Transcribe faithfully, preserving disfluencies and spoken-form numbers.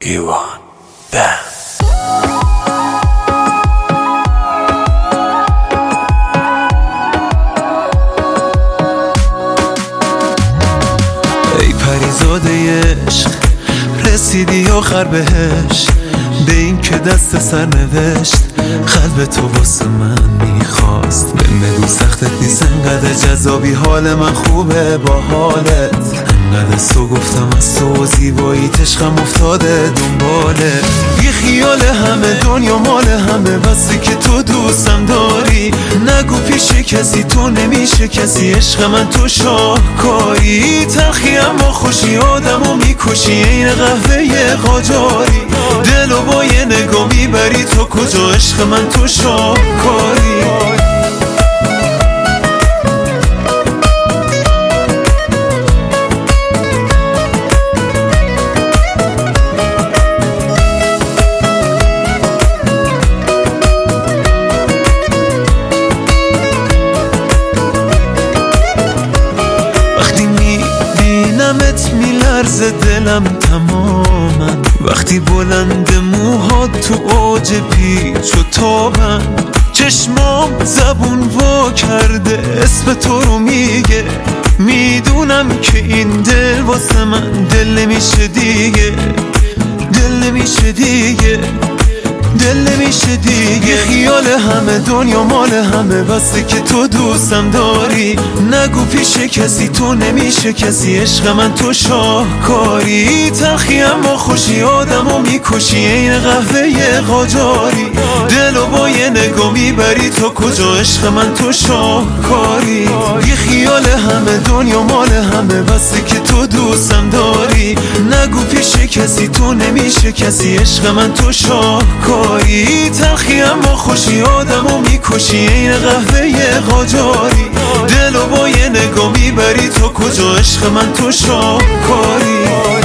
ایوان بند. ای پریزاده عشق رسیدی آخر بهش، به این که دست سر نوشت قلب تو واسه من میخواست. بگو سختت نیست انقدر جذابی، حال من خوبه با حالت انقدر سو گفتم از تو زیبایی عشقم افتاده دنباله. بی خیال همه دنیا مال همه، بسه که تو دوستم داری. نگو پیش کسی تو نمیشه کسی، عشق من تو شاهکاری. تلخی اما خوشی آدمو میکشی این قهوه قاجاری. دلو با یه نگاه میبری تو کجا، عشق من تو شاهکاری. دمت میلرزه دلم تماما، وقتی بلند موهات تو اوج پیچ و تابن. چشمام زبون وا کرده اسم تو رو میگه، میدونم که این دل واسه من دل نمیشه دیگه، دل نمیشه دیگه، دل نمیشه دیگه. خیال همه دنیا مال همه، بسه که تو دوستم داری. نگو پیش کسی تو نمیشه کسی، عشق من تو شاهکاری. تلخی اما خوشی آدمو میکشی این قهوه قاجاری. دلو با یه نگاه میبری تو کجا، عشق من تو شاهکاری. بی خیال همه دنیا مال همه، بسه که تو دوستم داری. نگو پیش کسی تو نمیشه کسی، عشق من تو شاهکاری. تلخی اما خوشی آدمو میکشی این قهوه قاجاری. دلو با یه نگاه میبری تو کجا، عشق من تو شاهکاری.